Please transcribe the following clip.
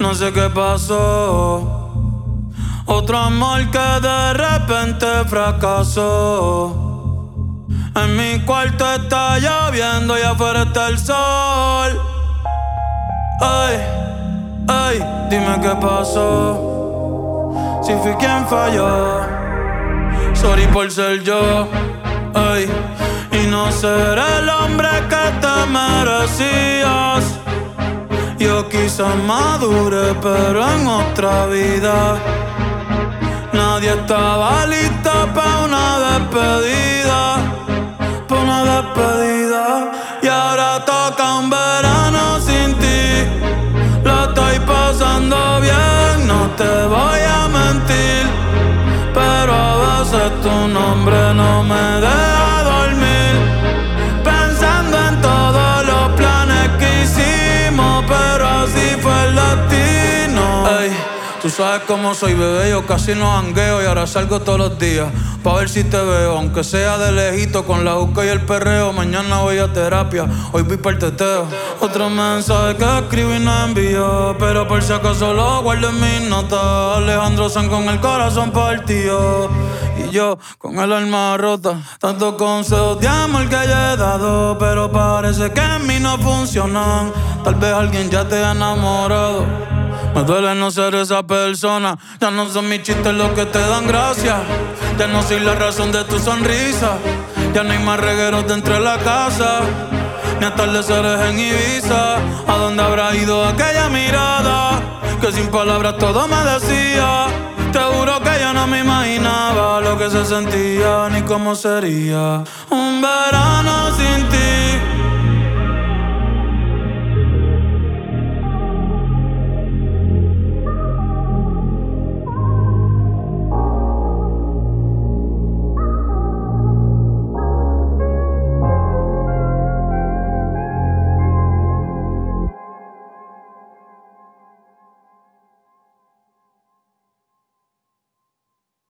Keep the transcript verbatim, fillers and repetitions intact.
No sé qué pasó. Otro amor que de repente fracasó. En mi cuarto está lloviendo y afuera está el sol. Ay, ay, dime qué pasó. Si fui quien falló. Sorry por ser yo. Ay, y no ser el hombre que te merecías. Yo quizás madure, pero en otra vida. Nadie estaba listo para una despedida, para una despedida. Y ahora toca un verano sin ti. Lo estoy pasando bien, no te voy a mentir, pero a veces tu nombre no me deja dormir. Pensando en todos los planes que hicimos, pero así fue el destino. Ey, tú sabes cómo soy, bebé, yo casi no jangueo y ahora salgo todos los días pa' ver si te veo, aunque sea de lejito con la juca y el perreo. Mañana voy a terapia, hoy voy para el teteo. Otro mensaje que escribí no envió, pero por si acaso lo guardo en mis notas. Alejandro Sanz con el corazón partido y yo con el alma rota. Tantos consejos de amor que yo he dado, pero parece que en mí no funcionan. Tal vez alguien ya te ha enamorado. Me duele no ser esa persona. Ya no son mis chistes los que te dan gracia. Ya no soy la razón de tu sonrisa. Ya no hay más regueros dentro de la casa, ni atardeceres en Ibiza. ¿A dónde habrá ido aquella mirada que sin palabras todo me decía? Te juro que yo no me imaginaba lo que se sentía ni cómo sería un verano sin ti.